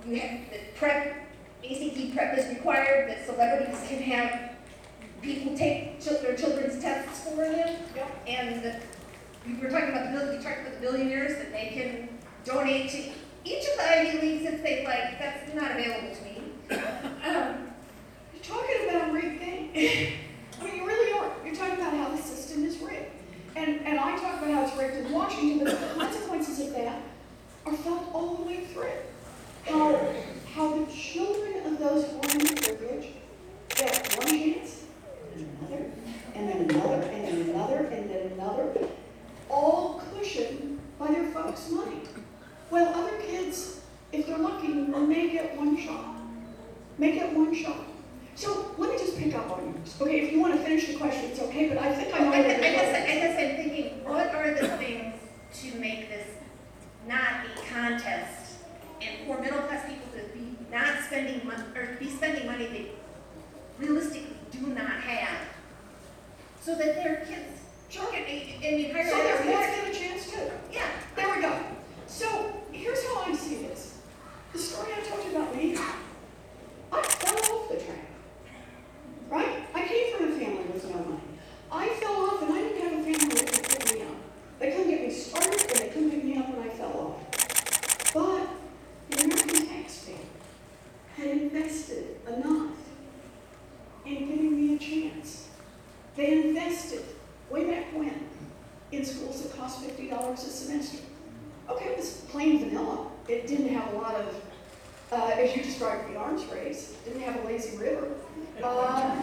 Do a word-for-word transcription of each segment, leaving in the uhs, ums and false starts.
you have, that prep, A C T prep is required, that celebrities can have people take chil- their children's tests for them. Yep. And the, we were talking about the, bill- we talked about the billionaires, that they can donate to each of the Ivy Leagues if they like. That's not available to me. Um, you're talking about a rigged thing. I mean, you really are. You're talking about how the system is rigged. And, and I talk about how it's rigged in Washington, but the consequences of that are felt all the way through. How, how the children of those who are in privilege get one chance, and another, and then another, and then another, and then another, all cushioned by their folks' money. Well, other kids, if they're lucky, may get one shot. May get one shot. So let me just pick up on yours. Okay, if you want to finish the question, it's okay, but I think I know I, where I, you're guess, going. I guess I'm thinking, what are the things to make this not a contest, and for middle class people to be not spending money, or be spending money they realistically do not have, so that their kids, Sure. I, I mean, higher So their ed- kids get a chance too. yeah. There we go. So here's how I see this. The story I told you about me, I fell off the train. Right? I came from a family with no money. I fell off and I didn't have a family that could pick me up. They couldn't get me started and they couldn't pick me up when I fell off. But the American taxpayer had invested enough in giving me a chance. They invested way back when in schools that cost fifty dollars a semester. Okay, it was plain vanilla. It didn't have a lot of, uh, as you described, the arms race. It didn't have a lazy river. Uh,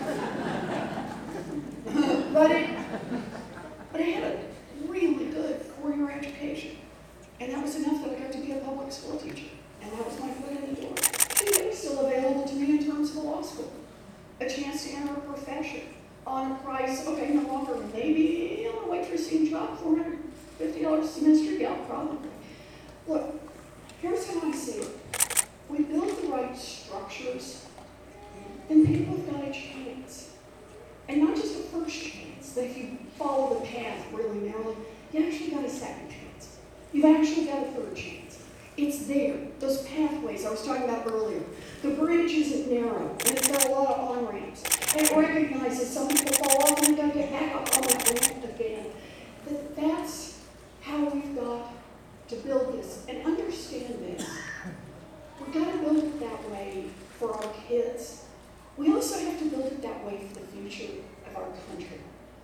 but it, but it had a really good four-year education. And that was enough that I got to be a public school teacher. And that was my foot in the door. It was still available to me in terms of a law school. A chance to enter a profession on a price, okay, no longer maybe, you know, a waitressing job, four hundred fifty dollars a semester, yeah, probably. Look, here's how I see it. We build the right structures, then people have got a chance. And not just a first chance, that if you follow the path really narrowly, you actually got a second chance. You've actually got a third chance. It's there, those pathways I was talking about earlier. The bridge isn't narrow, and it's got a lot of on-ramps. And it recognizes some people fall off and they gotta get back up on that ramp again. That that's how we've got to build this. And understand this. We've got to build it that way for our kids. We also have to build it that way for the future of our country.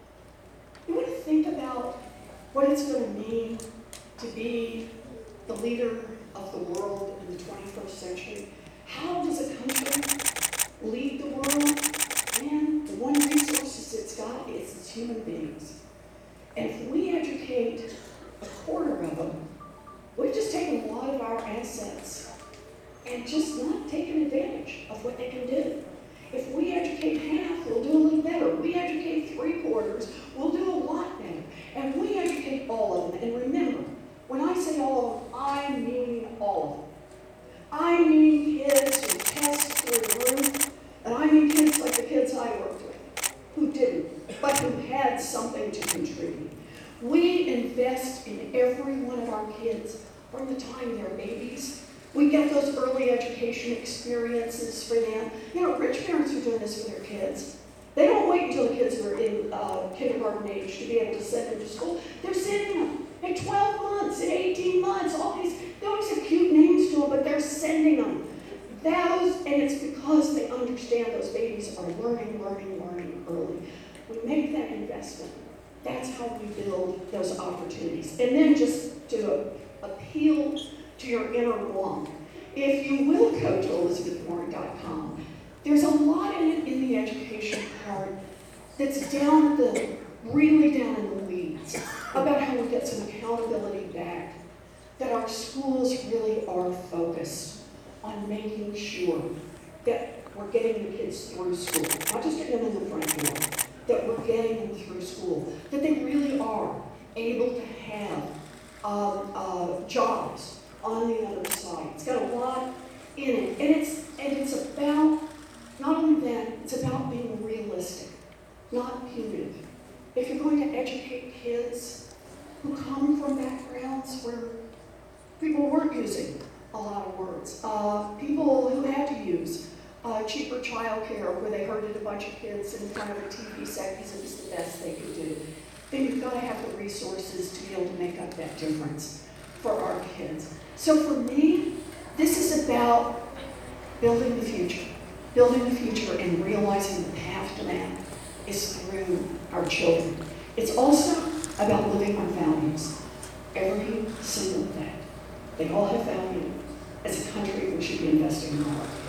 You want to think about what it's going to mean to be the leader of the world in the twenty-first century. How does a country lead the world? Man, the one resources it's got is its human beings. And if we educate a quarter of them, we've just taken a lot of our assets and just not taken advantage of what they can do. If we educate half, we'll do a little better. We educate three quarters, we'll do a lot better. And we educate all of them. And remember, when I say all of them, I mean all of them. I mean kids who test through the roof, and I mean kids like the kids I worked with, who didn't, but who had something to contribute. We invest in every one of our kids from the time they're babies. We get those early education experiences for them. You know, rich parents are doing this for their kids. They don't wait until the kids are in uh, kindergarten age to be able to send them to school. They're sending them at twelve months, at eighteen months, all these, they always have cute names to them, but they're sending them. Those, and it's because they understand those babies are learning, learning, learning early. We make that investment. That's how we build those opportunities. And then just to appeal to your inner wonk. If you will go to elizabeth warren dot com, there's a lot in it in the education part that's down at the, really down in the weeds, about how we get some accountability back, that our schools really are focused on making sure that we're getting the kids through school, not just getting them in the front door, that we're getting them through school, that they really are able to have um, uh, jobs on the other side. It's got a lot in it, and it's and it's about, not only that, it's about being realistic, not punitive. If you're going to educate kids who come from backgrounds where people weren't using a lot of words. Uh, people who had to use uh, cheaper childcare where they herded a bunch of kids in front of a T V set because it was the best they could do. Then you've got to have the resources to be able to make up that difference for our kids. So for me, this is about building the future. Building the future and realizing the path to that is through our children. It's also about living our values. Every single day. They all have value. As a country, we should be investing in our